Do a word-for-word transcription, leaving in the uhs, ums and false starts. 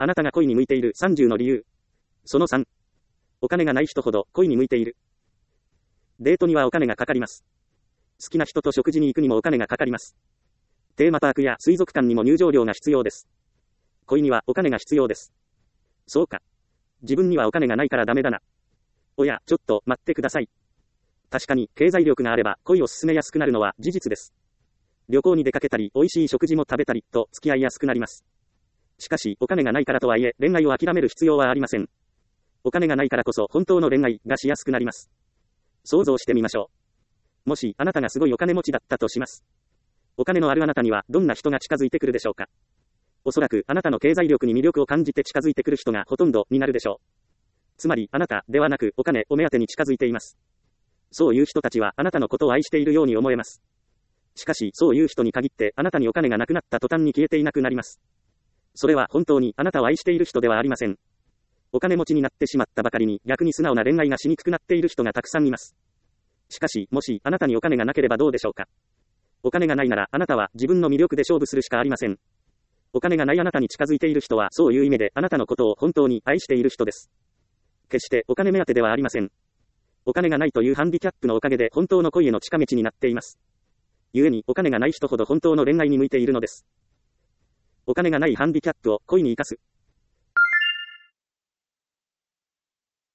あなたが恋に向いているさんじゅうの理由。そのさん。お金がない人ほど恋に向いている。デートにはお金がかかります。好きな人と食事に行くにもお金がかかります。テーマパークや水族館にも入場料が必要です。恋にはお金が必要です。そうか。自分にはお金がないからダメだな。おや、ちょっと待ってください。確かに、経済力があれば恋を進めやすくなるのは事実です。旅行に出かけたり、美味しい食事も食べたりと付き合いやすくなります。しかし、お金がないからとはいえ、恋愛を諦める必要はありません。お金がないからこそ本当の恋愛がしやすくなります。想像してみましょう。もし、あなたがすごいお金持ちだったとします。お金のあるあなたにはどんな人が近づいてくるでしょうか。おそらくあなたの経済力に魅力を感じて近づいてくる人がほとんどになるでしょう。つまり、あなたではなくお金を目当てに近づいています。そういう人たちはあなたのことを愛しているように思えます。しかし、そういう人に限ってあなたにお金がなくなった途端に消えていなくなります。それは本当にあなたを愛している人ではありません。お金持ちになってしまったばかりに逆に素直な恋愛がしにくくなっている人がたくさんいます。しかし、もしあなたにお金がなければどうでしょうか。お金がないならあなたは自分の魅力で勝負するしかありません。お金がないあなたに近づいている人はそういう意味であなたのことを本当に愛している人です。決してお金目当てではありません。お金がないというハンディキャップのおかげで本当の恋への近道になっています。故にお金がない人ほど本当の恋愛に向いているのです。お金がないハンディキャップを恋に生かす。